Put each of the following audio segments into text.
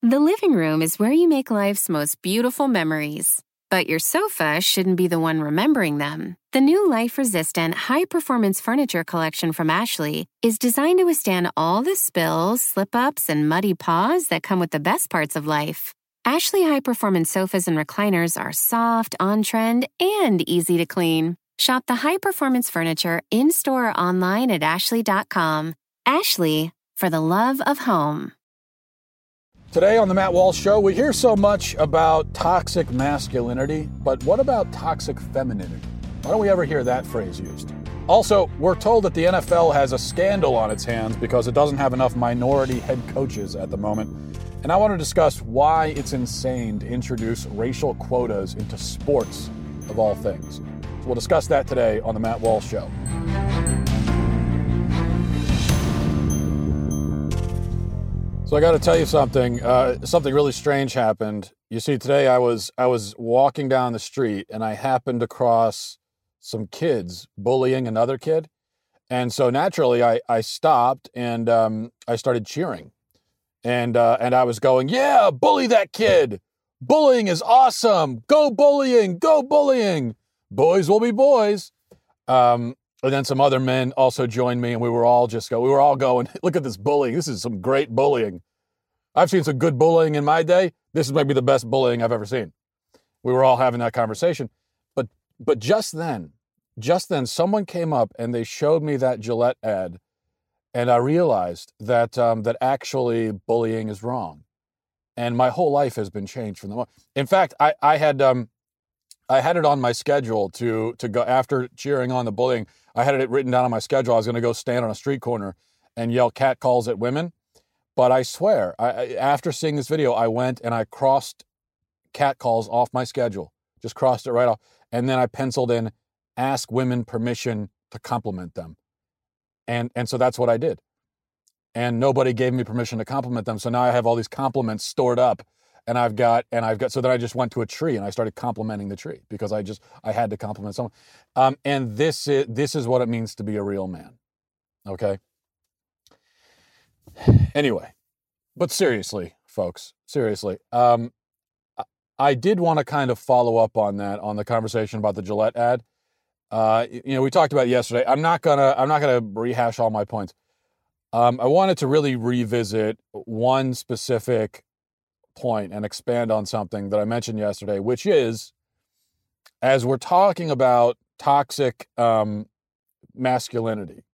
The living room is where you make life's most beautiful memories. But your sofa shouldn't be the one remembering them. The new life-resistant, high-performance furniture collection from Ashley is designed to withstand all the spills, slip-ups, and muddy paws that come with the best parts of life. Ashley high-performance sofas and recliners are soft, on-trend, and easy to clean. Shop the high-performance furniture in-store or online at ashley.com. Ashley, for the love of home. Today on the Matt Walsh Show, we hear so much about toxic masculinity, but what about toxic femininity? Why don't we ever hear that phrase used? Also, we're told that the NFL has a scandal on its hands because it doesn't have enough minority head coaches at the moment. And I want to discuss why it's insane to introduce racial quotas into sports, of all things. So we'll discuss that today on the Matt Walsh Show. So I got to tell you something. Something really strange happened. You see, today I was walking down the street and I happened across some kids bullying another kid, and so naturally I stopped and I started cheering, and I was going, "Yeah, bully that kid! Bullying is awesome! Go bullying! Go bullying! Boys will be boys." And then some other men also joined me, and we were all going, "Look at this bullying. This is some great bullying. I've seen some good bullying in my day. This is maybe the best bullying I've ever seen." We were all having that conversation. But just then, someone came up and they showed me that Gillette ad, and I realized that that actually bullying is wrong. And my whole life has been changed from the moment. In fact, I had it on my schedule to go after cheering on the bullying. I had it written down on my schedule. I was going to go stand on a street corner and yell catcalls at women. But I swear, after seeing this video, I went and I crossed catcalls off my schedule. Just crossed it right off. And then I penciled in, ask women permission to compliment them. And so that's what I did. And nobody gave me permission to compliment them. So now I have all these compliments stored up. And I've got, so then I just went to a tree and I started complimenting the tree because I had to compliment someone. And this is what it means to be a real man. Okay. Anyway, but seriously, folks, I did want to kind of follow up on that, on the conversation about the Gillette ad. We talked about it yesterday. I'm not gonna rehash all my points. I wanted to really revisit one specific point and expand on something that I mentioned yesterday, which is, as we're talking about toxic masculinity,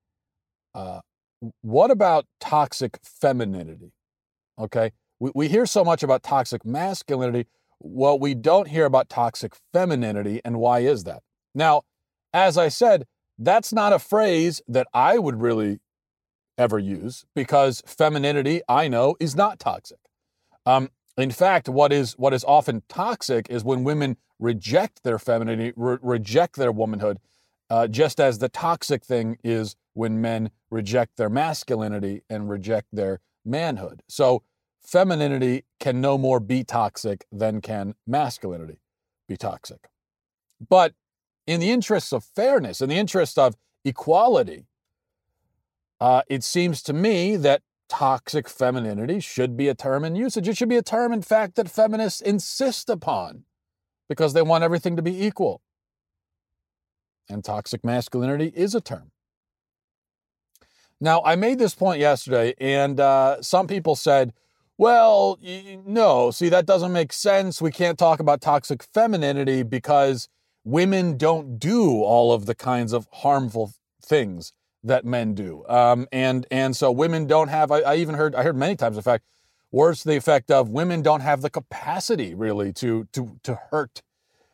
what about toxic femininity? Okay, we hear so much about toxic masculinity. Well, we don't hear about toxic femininity, and why is that? Now, as I said, that's not a phrase that I would really ever use because femininity, I know, is not toxic. In fact, what is often toxic is when women reject their femininity, reject their womanhood, just as the toxic thing is when men reject their masculinity and reject their manhood. So femininity can no more be toxic than can masculinity be toxic. But in the interests of fairness, in the interest of equality, it seems to me that toxic femininity should be a term in usage. It should be a term, in fact, that feminists insist upon because they want everything to be equal. And toxic masculinity is a term. Now, I made this point yesterday, and some people said, well, no, see, that doesn't make sense. We can't talk about toxic femininity because women don't do all of the kinds of harmful things that men do. And so women don't have, I heard many times, in fact, words to the effect of women don't have the capacity really to hurt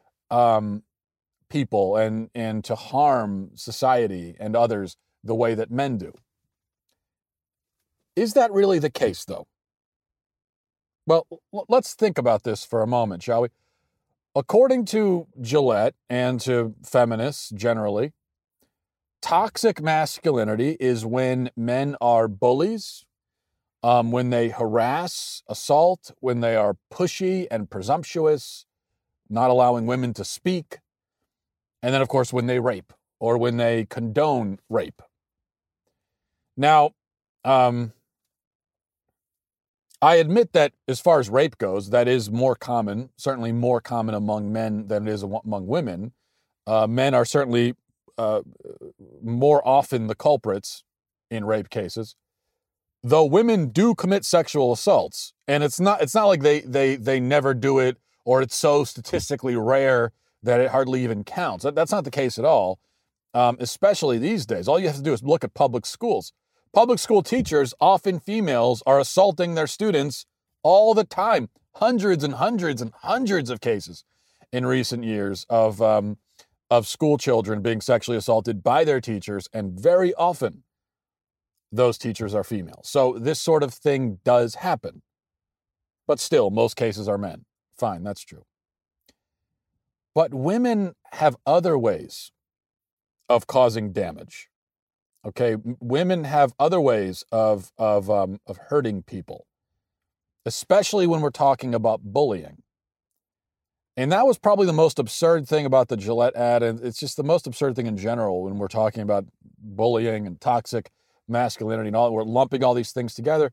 people and to harm society and others the way that men do. Is that really the case, though? Well, let's think about this for a moment, shall we? According to Gillette and to feminists generally, toxic masculinity is when men are bullies, when they harass, assault, when they are pushy and presumptuous, not allowing women to speak, and then, of course, when they rape or when they condone rape. Now, I admit that as far as rape goes, that is more common, certainly more common among men than it is among women. Men are certainly uh, more often the culprits in rape cases, though women do commit sexual assaults, and it's not like they never do it, or it's so statistically rare that it hardly even counts. That's not the case at all, especially these days. All you have to do is look at public schools. Public school teachers, often females, are assaulting their students all the time. Hundreds and hundreds and hundreds of cases in recent years of school children being sexually assaulted by their teachers, and very often those teachers are female. So this sort of thing does happen. But still, most cases are men. Fine, that's true. But women have other ways of causing damage. Okay, women have other ways of hurting people, especially when we're talking about bullying. And that was probably the most absurd thing about the Gillette ad, and it's just the most absurd thing in general when we're talking about bullying and toxic masculinity and all. We're lumping all these things together.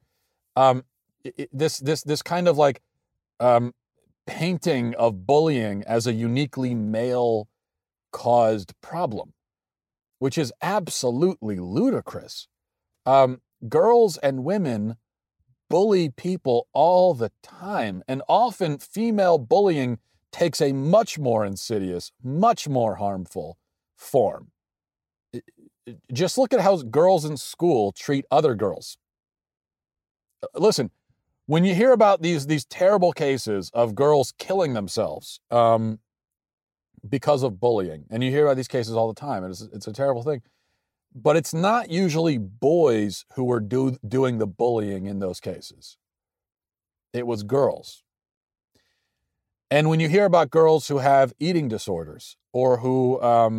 This kind of like painting of bullying as a uniquely male-caused problem, which is absolutely ludicrous. Girls and women bully people all the time, and often female bullying takes a much more insidious, much more harmful form. Just look at how girls in school treat other girls. Listen, when you hear about these terrible cases of girls killing themselves because of bullying, and you hear about these cases all the time, and it's a terrible thing, but it's not usually boys who were doing the bullying in those cases. It was girls. And when you hear about girls who have eating disorders or who,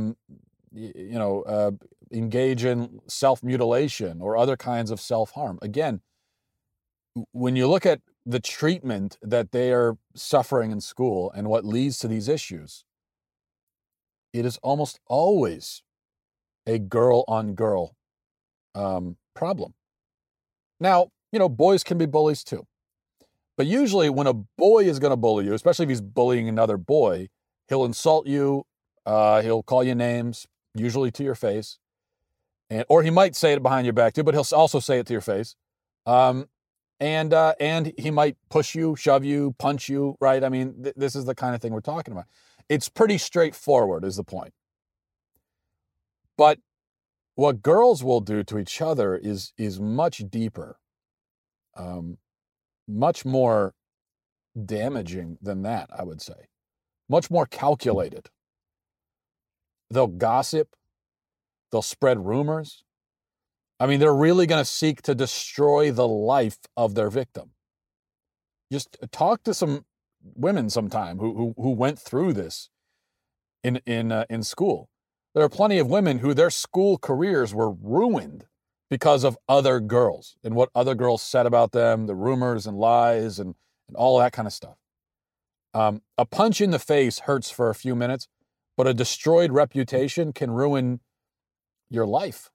engage in self-mutilation or other kinds of self-harm, again, when you look at the treatment that they are suffering in school and what leads to these issues, it is almost always a girl-on-girl problem. Now, boys can be bullies too. But usually when a boy is going to bully you, especially if he's bullying another boy, he'll insult you, he'll call you names, usually to your face, or he might say it behind your back too, but he'll also say it to your face. And he might push you, shove you, punch you, right? I mean, this is the kind of thing we're talking about. It's pretty straightforward is the point. But what girls will do to each other is much deeper, much more damaging than that, I would say. Much more calculated. They'll gossip. They'll spread rumors. I mean, they're really going to seek to destroy the life of their victim. Just talk to some women sometime who went through this in school. There are plenty of women who their school careers were ruined because of other girls and what other girls said about them, the rumors and lies and all that kind of stuff. A punch in the face hurts for a few minutes, but a destroyed reputation can ruin your life.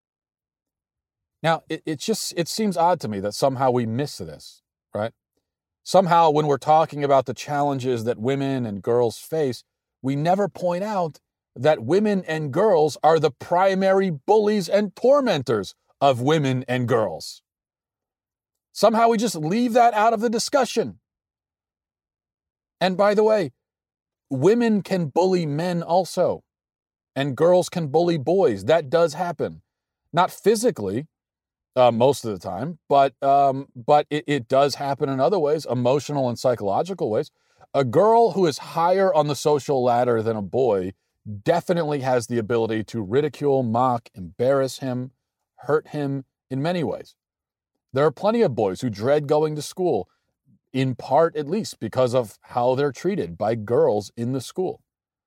Now, it seems odd to me that somehow we miss this, right? Somehow when we're talking about the challenges that women and girls face, we never point out that women and girls are the primary bullies and tormentors of women and girls. Somehow we just leave that out of the discussion. And by the way, women can bully men also, and girls can bully boys. That does happen. Not physically, most of the time, but it does happen in other ways, emotional and psychological ways. A girl who is higher on the social ladder than a boy definitely has the ability to ridicule, mock, embarrass him, hurt him in many ways. There are plenty of boys who dread going to school, in part at least because of how they're treated by girls in the school.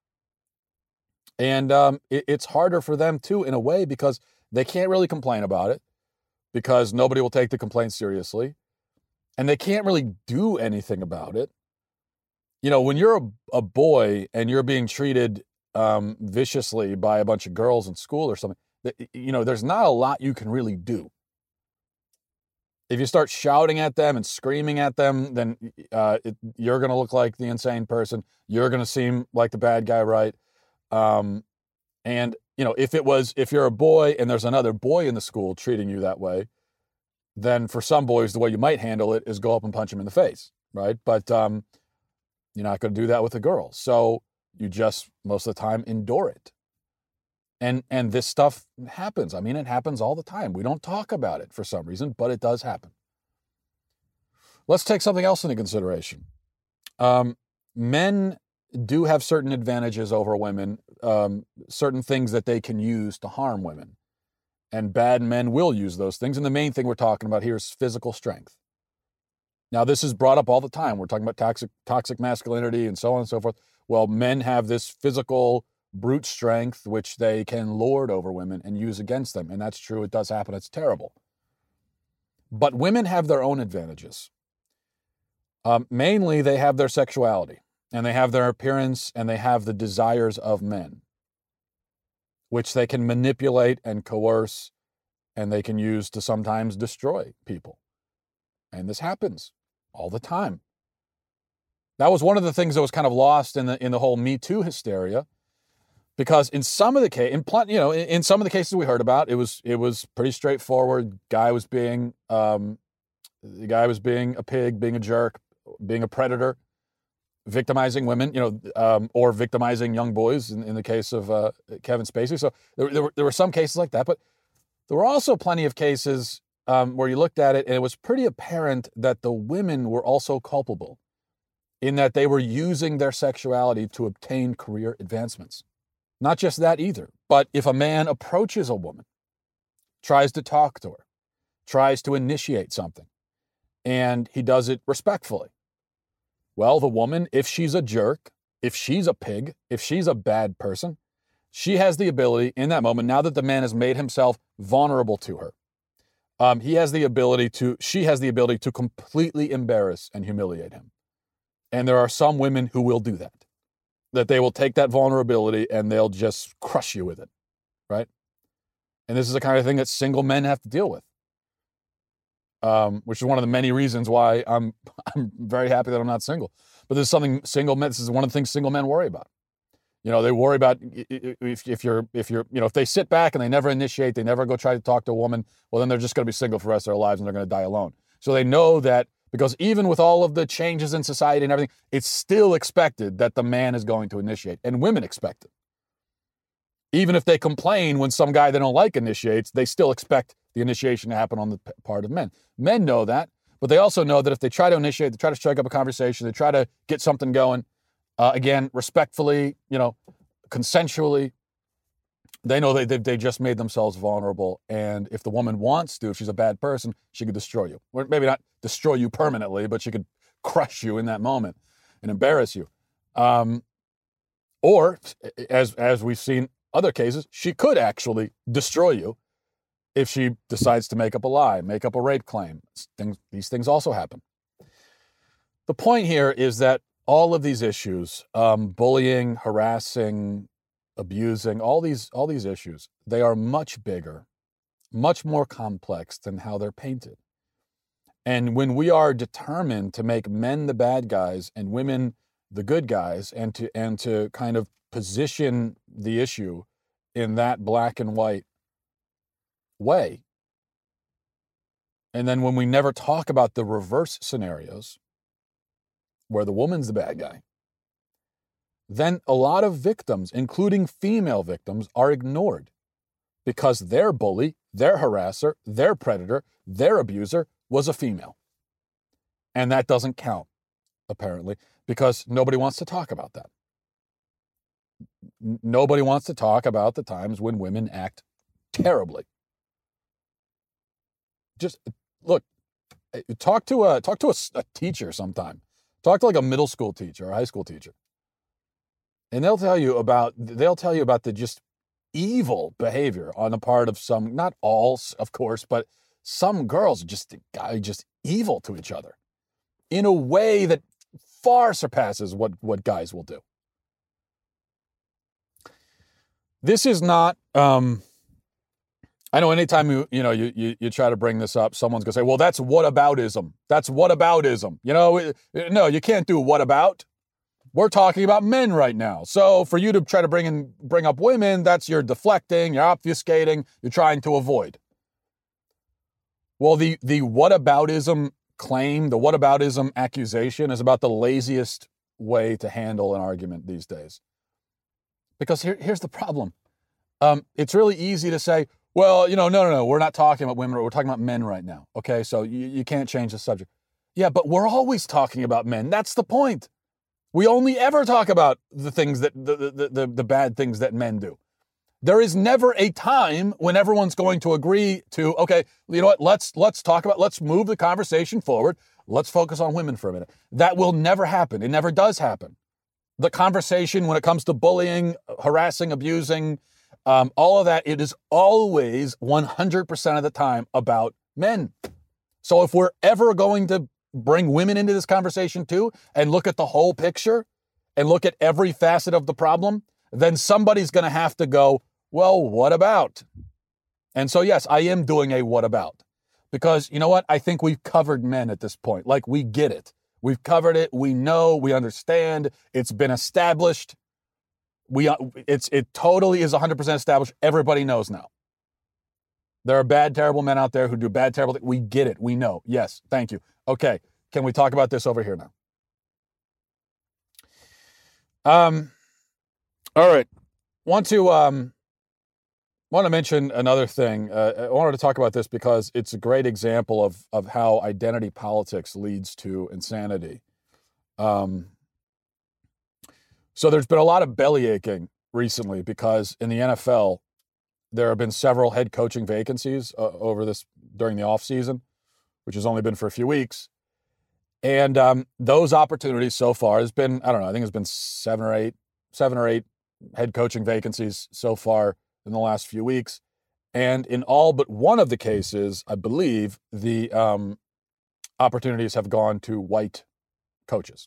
And it's harder for them too, in a way, because they can't really complain about it, because nobody will take the complaint seriously, and they can't really do anything about it. When you're a boy and you're being treated viciously by a bunch of girls in school or something, there's not a lot you can really do. If you start shouting at them and screaming at them, then you're going to look like the insane person. You're going to seem like the bad guy, right? And if you're a boy and there's another boy in the school treating you that way, then for some boys, the way you might handle it is go up and punch him in the face, right? But you're not going to do that with a girl. So you just, most of the time, endure it. And this stuff happens. I mean, it happens all the time. We don't talk about it for some reason, but it does happen. Let's take something else into consideration. Men do have certain advantages over women, certain things that they can use to harm women. And bad men will use those things. And the main thing we're talking about here is physical strength. Now, this is brought up all the time. We're talking about toxic masculinity and so on and so forth. Well, men have this physical brute strength, which they can lord over women and use against them. And that's true. It does happen. It's terrible. But women have their own advantages. Mainly, they have their sexuality, and they have their appearance, and they have the desires of men, which they can manipulate and coerce, and they can use to sometimes destroy people. And this happens all the time. That was one of the things that was kind of lost in the whole Me Too hysteria, because in some of the cases we heard about, it was pretty straightforward. The guy was being a pig, being a jerk, being a predator, victimizing women, or victimizing young boys in the case of Kevin Spacey. So there were some cases like that, but there were also plenty of cases where you looked at it and it was pretty apparent that the women were also culpable in that they were using their sexuality to obtain career advancements. Not just that either, but if a man approaches a woman, tries to talk to her, tries to initiate something, and he does it respectfully, well, the woman, if she's a jerk, if she's a pig, if she's a bad person, she has the ability in that moment, now that the man has made himself vulnerable to her, she has the ability to completely embarrass and humiliate him. And there are some women who will do that they will take that vulnerability and they'll just crush you with it, right? And this is the kind of thing that single men have to deal with, which is one of the many reasons why I'm very happy that I'm not single. But this is one of the things single men worry about. They worry about if they sit back and they never initiate, they never go try to talk to a woman, well, then they're just going to be single for the rest of their lives and they're going to die alone. So they know that because even with all of the changes in society and everything, it's still expected that the man is going to initiate, and women expect it. Even if they complain when some guy they don't like initiates, they still expect the initiation to happen on the part of men. Men know that, but they also know that if they try to initiate, they try to strike up a conversation, they try to get something going, again, respectfully, consensually, they know they just made themselves vulnerable. And if the woman wants to, if she's a bad person, she could destroy you. Or maybe not destroy you permanently, but she could crush you in that moment and embarrass you. Or, as we've seen other cases, she could actually destroy you if she decides to make up a lie, make up a rape claim. These things also happen. The point here is that all of these issues, bullying, harassing, abusing, all these issues, they are much bigger, much more complex than how they're painted. And when we are determined to make men the bad guys and women the good guys, and to kind of position the issue in that black and white way, and then when we never talk about the reverse scenarios where the woman's the bad guy, then a lot of victims, including female victims, are ignored because their bully, their harasser, their predator, their abuser was a female. And that doesn't count, apparently, because nobody wants to talk about that. Nobody wants to talk about the times when women act terribly. Just look, talk to a teacher sometime. Talk to like a middle school teacher or a high school teacher. And they'll tell you about the just evil behavior on the part of some, not all, of course, but some girls just evil to each other in a way that far surpasses what guys will do. This is not I know anytime you try to bring this up, someone's gonna say, "Well, that's whataboutism. That's whataboutism." No, you can't do what about. We're talking about men right now. So for you to try to bring up women, that's you're deflecting, you're obfuscating, you're trying to avoid. Well, the whataboutism claim, the whataboutism accusation is about the laziest way to handle an argument these days. Because here's the problem. It's really easy to say, well, no, we're not talking about women, we're talking about men right now. Okay, so you can't change the subject. Yeah, but we're always talking about men. That's the point. We only ever talk about the things that the bad things that men do. There is never a time when everyone's going to agree to, okay, you know what, let's move the conversation forward. Let's focus on women for a minute. That will never happen. It never does happen. The conversation when it comes to bullying, harassing, abusing, all of that, it is always 100% of the time about men. So if we're ever going to bring women into this conversation too, and look at the whole picture, and look at every facet of the problem, then somebody's going to have to go, well, what about? And so, yes, I am doing a what about. Because you know what? I think we've covered men at this point. Like, we get it. We've covered it. We know. We understand. It's been established. It totally is 100% established. Everybody knows now. There are bad, terrible men out there who do bad, terrible things. We get it. We know. Yes. Thank you. Okay. Can we talk about this over here now? All right. Want to mention another thing. I wanted to talk about this because it's a great example of how identity politics leads to insanity. So there's been a lot of belly aching recently because in the NFL, there have been several head coaching vacancies during the offseason, which has only been for a few weeks. And those opportunities so far has been, I don't know, I think it's been seven or eight head coaching vacancies so far in the last few weeks. And in all but one of the cases, I believe the opportunities have gone to white coaches.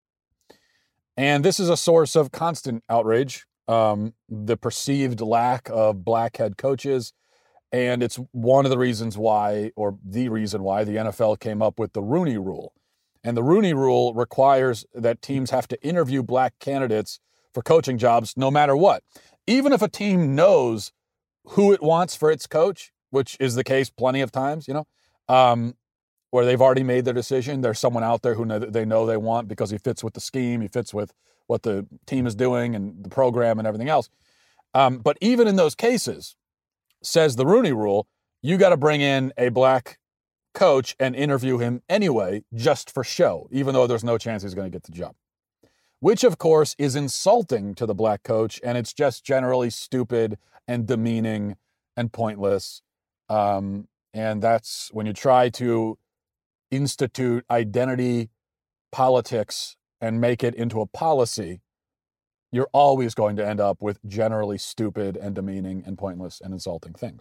And this is a source of constant outrage, the perceived lack of black head coaches. And it's one of the reasons why, or the reason why, the NFL came up with the Rooney Rule. And the Rooney Rule requires that teams have to interview black candidates for coaching jobs no matter what. Even if a team knows who it wants for its coach, which is the case plenty of times, where they've already made their decision. There's someone out there who they know they want because he fits with the scheme, he fits with what the team is doing and the program and everything else. But even in those cases, says the Rooney Rule, you got to bring in a black coach and interview him anyway, just for show, even though there's no chance he's going to get the job. Which, of course, is insulting to the black coach, and it's just generally stupid and demeaning and pointless. And that's when you try to institute identity politics and make it into a policy, you're always going to end up with generally stupid and demeaning and pointless and insulting things.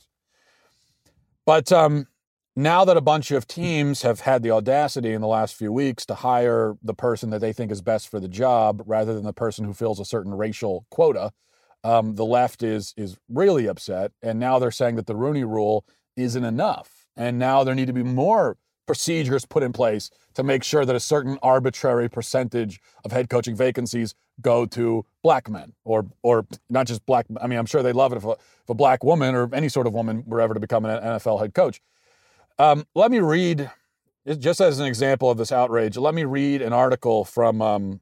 But now that a bunch of teams have had the audacity in the last few weeks to hire the person that they think is best for the job rather than the person who fills a certain racial quota, the left is really upset. And now they're saying that the Rooney Rule isn't enough. And now there need to be more procedures put in place to make sure that a certain arbitrary percentage of head coaching vacancies go to black men or not just black. I mean, I'm sure they'd love it if a black woman or any sort of woman were ever to become an NFL head coach. Let me read, just as an example of this outrage, let me read an article from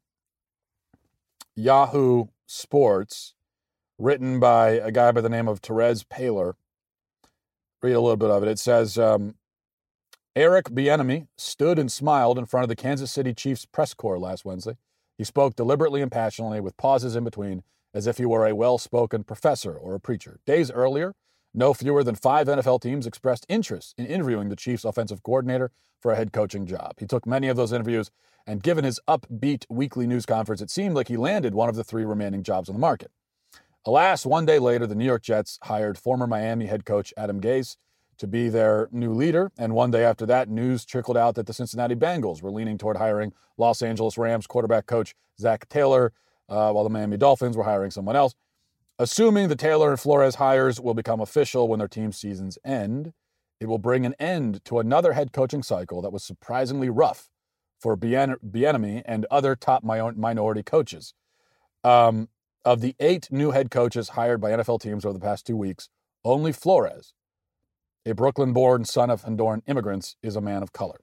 Yahoo Sports written by a guy by the name of Terez Paylor. Read a little bit of it. It says, Eric Bieniemy stood and smiled in front of the Kansas City Chiefs press corps last Wednesday. He spoke deliberately and passionately with pauses in between as if he were a well-spoken professor or a preacher. Days earlier, no fewer than 5 NFL teams expressed interest in interviewing the Chiefs offensive coordinator for a head coaching job. He took many of those interviews, and given his upbeat weekly news conference, it seemed like he landed one of the 3 remaining jobs on the market. Alas, one day later, the New York Jets hired former Miami head coach Adam Gase to be their new leader, and one day after that, news trickled out that the Cincinnati Bengals were leaning toward hiring Los Angeles Rams quarterback coach Zach Taylor, while the Miami Dolphins were hiring someone else. Assuming the Taylor and Flores hires will become official when their team seasons end, it will bring an end to another head coaching cycle that was surprisingly rough for Bieniemy and other top minority coaches. Of the 8 new head coaches hired by NFL teams over the past 2 weeks, only Flores, a Brooklyn-born son of Honduran immigrants, is a man of color.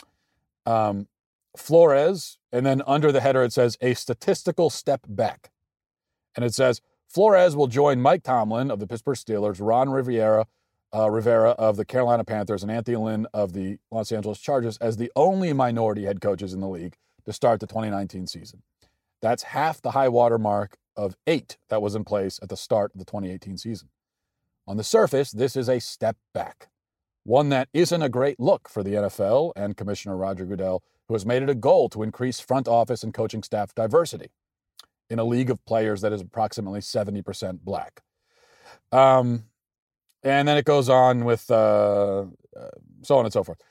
Flores, and then under the header it says, a statistical step back. And it says, Flores will join Mike Tomlin of the Pittsburgh Steelers, Ron Rivera of the Carolina Panthers, and Anthony Lynn of the Los Angeles Chargers as the only minority head coaches in the league to start the 2019 season. That's half the high water mark of 8 that was in place at the start of the 2018 season. On the surface, this is a step back, one that isn't a great look for the NFL and Commissioner Roger Goodell, who has made it a goal to increase front office and coaching staff diversity in a league of players that is approximately 70% black. And then it goes on with so on and so forth.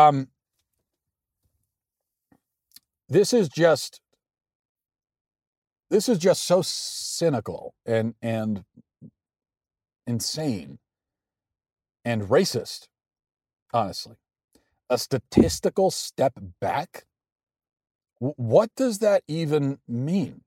This is just so cynical and insane and racist, honestly. A statistical step back? What does that even mean?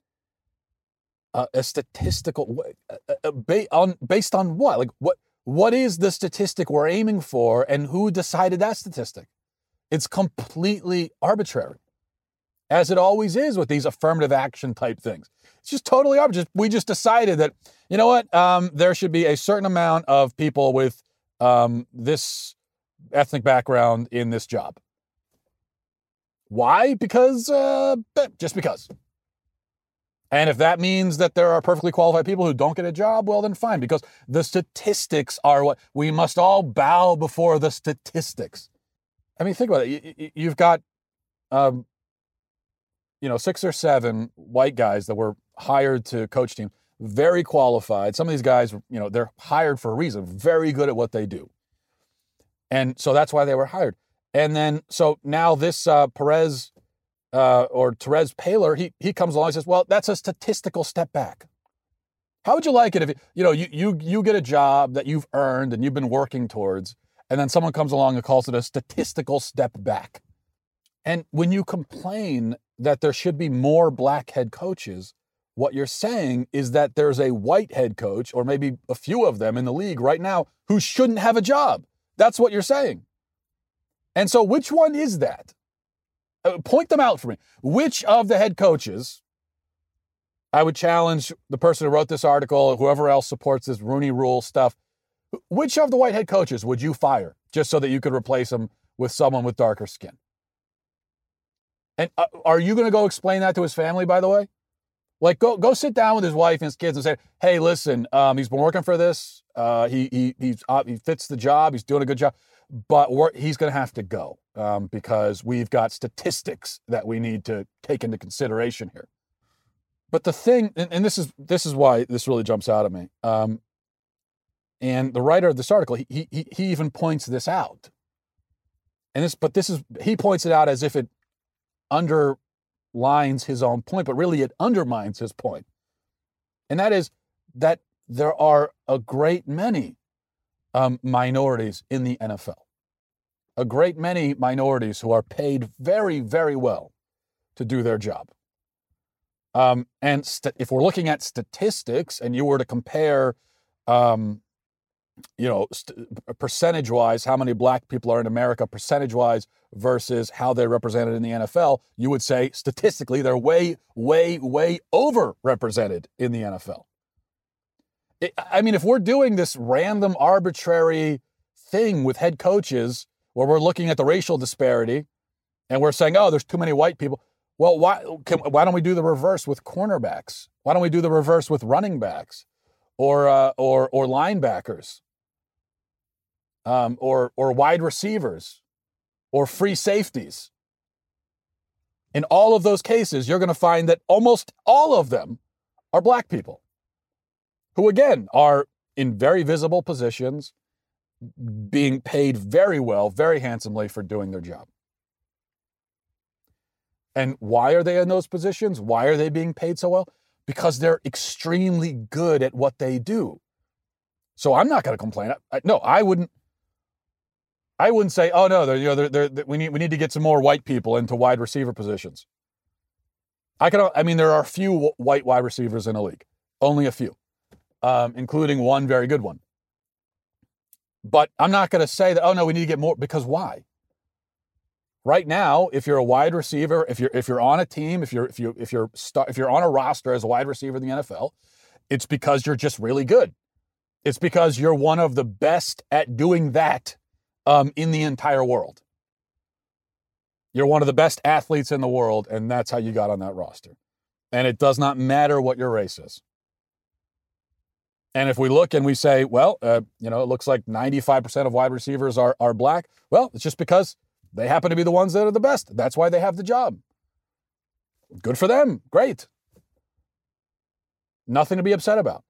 A statistical, based on what? Like what is the statistic we're aiming for, and who decided that statistic? It's completely arbitrary, as it always is with these affirmative action type things. It's just totally arbitrary. We just decided that, you know what, there should be a certain amount of people with this ethnic background in this job. Why? Because, just because. And if that means that there are perfectly qualified people who don't get a job, well, then fine, because the statistics are what we must all bow before the statistics. I mean, think about it. You've got, 6 or 7 white guys that were hired to coach teams, very qualified. Some of these guys, they're hired for a reason, very good at what they do. And so that's why they were hired. And then, so now this Terez Paylor, he comes along and says, well, that's a statistical step back. How would you like it if, you get a job that you've earned and you've been working towards, and then someone comes along and calls it a statistical step back? And when you complain that there should be more black head coaches, what you're saying is that there's a white head coach, or maybe a few of them in the league right now, who shouldn't have a job. That's what you're saying. And so which one is that? Point them out for me. Which of the head coaches, I would challenge the person who wrote this article, whoever else supports this Rooney Rule stuff, which of the white head coaches would you fire just so that you could replace them with someone with darker skin? And are you going to go explain that to his family, by the way? Like, go sit down with his wife and his kids and say, hey, listen, he's been working for this. He fits the job. He's doing a good job. But he's going to have to go because we've got statistics that we need to take into consideration here. But the thing, and this is why this really jumps out at me. And the writer of this article, he even points this out. He points it out as if it underlines his own point, but really it undermines his point. And that is that there are a great many minorities in the NFL. A great many minorities who are paid very, very well to do their job. And if we're looking at statistics and you were to compare, percentage-wise, how many black people are in America percentage-wise versus how they're represented in the NFL, you would say statistically they're way, way, way overrepresented in the NFL. If we're doing this random arbitrary thing with head coaches where we're looking at the racial disparity and we're saying, oh, there's too many white people. Well, why don't we do the reverse with cornerbacks? Why don't we do the reverse with running backs or linebackers or wide receivers or free safeties? In all of those cases, you're going to find that almost all of them are black people who, again, are in very visible positions, being paid very well, very handsomely for doing their job. And why are they in those positions? Why are they being paid so well? because they're extremely good at what they do. So I'm not going to complain. I wouldn't say, oh no, we need to get some more white people into wide receiver positions. There are a few white wide receivers in the league, only a few, including one very good one. But I'm not going to say that, oh no, we need to get more, because why? Right now, if you're a wide receiver, if you're on a team, if you're on a roster as a wide receiver in the NFL, it's because you're just really good. It's because you're one of the best at doing that in the entire world. You're one of the best athletes in the world, and that's how you got on that roster. And it does not matter what your race is. And if we look and we say, well, it looks like 95% of wide receivers are black, well, it's just because they happen to be the ones that are the best. That's why they have the job. Good for them. Great. Nothing to be upset about.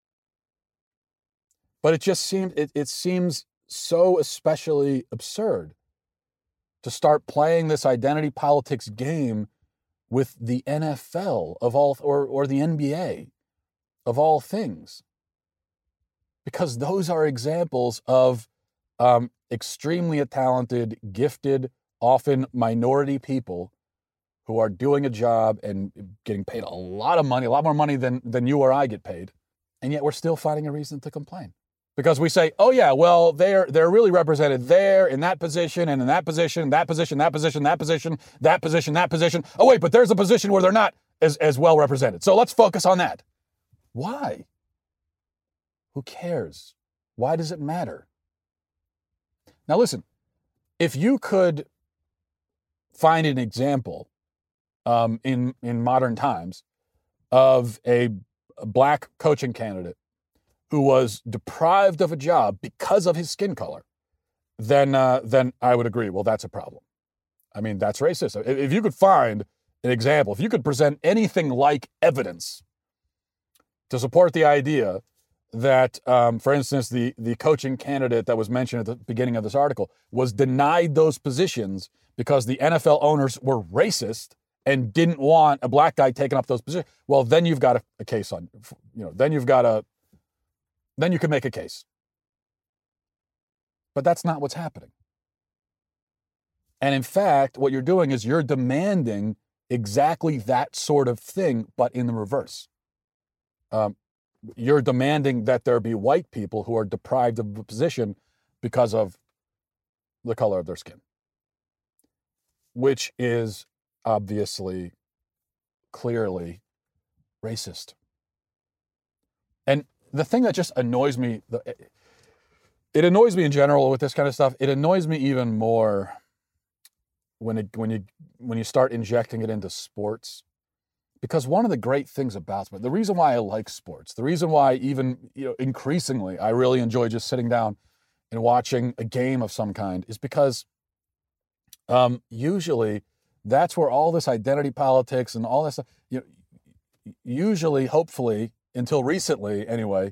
But it seems so especially absurd to start playing this identity politics game with the NFL of all, or the NBA of all things. Because those are examples of extremely talented, gifted, often minority people who are doing a job and getting paid a lot of money, a lot more money than you or I get paid. And yet we're still finding a reason to complain. Because we say, oh yeah, well, they're really represented there, in that position, and in that position, that position, that position, that position, that position, that position. Oh wait, but there's a position where they're not as well represented. So let's focus on that. Why? Who cares? Why does it matter? Now listen, if you could find an example in modern times of a black coaching candidate who was deprived of a job because of his skin color, then I would agree. Well, that's a problem. I mean, that's racist. If you could find an example, if you could present anything like evidence to support the idea that, for instance, the coaching candidate that was mentioned at the beginning of this article was denied those positions because the NFL owners were racist and didn't want a black guy taking up those positions, well, then you've got a case on, then you can make a case. But that's not what's happening. And in fact, what you're doing is you're demanding exactly that sort of thing, but in the reverse. You're demanding that there be white people who are deprived of a position because of the color of their skin, which is obviously, clearly racist. And the thing that just annoys me, it annoys me in general with this kind of stuff. It annoys me even more when you start injecting it into sports. Because one of the great things about sports, the reason why I like sports, the reason why even increasingly I really enjoy just sitting down and watching a game of some kind, is because usually that's where all this identity politics and all that stuff, usually, hopefully, until recently anyway,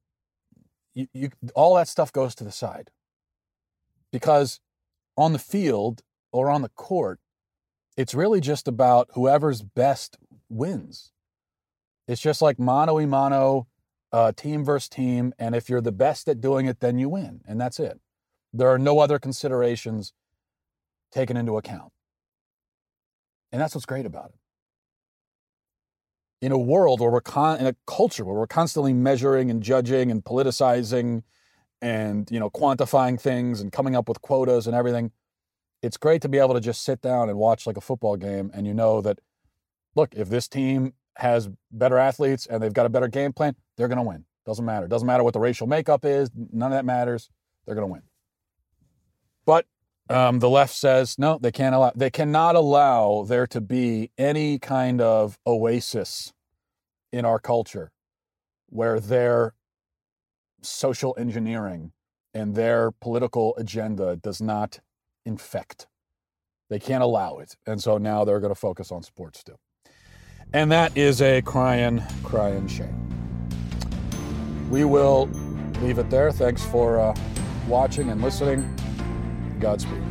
all that stuff goes to the side. Because on the field or on the court, it's really just about whoever's best wins. It's just like mano-a-mano, team versus team, and if you're the best at doing it, then you win, and that's it. There are no other considerations taken into account. And that's what's great about it. In a world where in a culture where we're constantly measuring and judging and politicizing and, quantifying things and coming up with quotas and everything, it's great to be able to just sit down and watch like a football game, and you know that, look, if this team has better athletes and they've got a better game plan, they're going to win. Doesn't matter. Doesn't matter what the racial makeup is. None of that matters. They're going to win. But the left says, no, they cannot allow there to be any kind of oasis in our culture where their social engineering and their political agenda does not infect. They can't allow it. And so now they're going to focus on sports too. And that is a crying shame. We will leave it there. Thanks for watching and listening. Godspeed.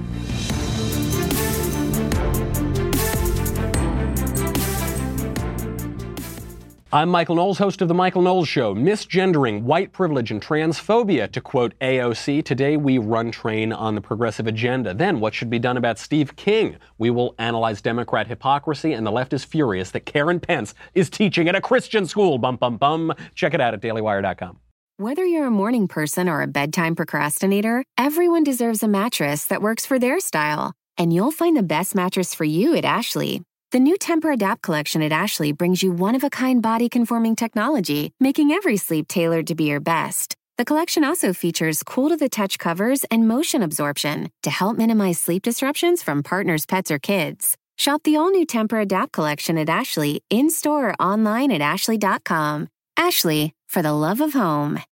I'm Michael Knowles, host of The Michael Knowles Show. Misgendering, white privilege, and transphobia, to quote AOC. Today we run train on the progressive agenda. Then, what should be done about Steve King? We will analyze Democrat hypocrisy, and the left is furious that Karen Pence is teaching at a Christian school. Bum, bum, bum. Check it out at dailywire.com. Whether you're a morning person or a bedtime procrastinator, everyone deserves a mattress that works for their style. And you'll find the best mattress for you at Ashley. The new Tempur-Adapt collection at Ashley brings you one-of-a-kind body-conforming technology, making every sleep tailored to be your best. The collection also features cool-to-the-touch covers and motion absorption to help minimize sleep disruptions from partners, pets, or kids. Shop the all-new Tempur-Adapt collection at Ashley, in-store or online at ashley.com. Ashley, for the love of home.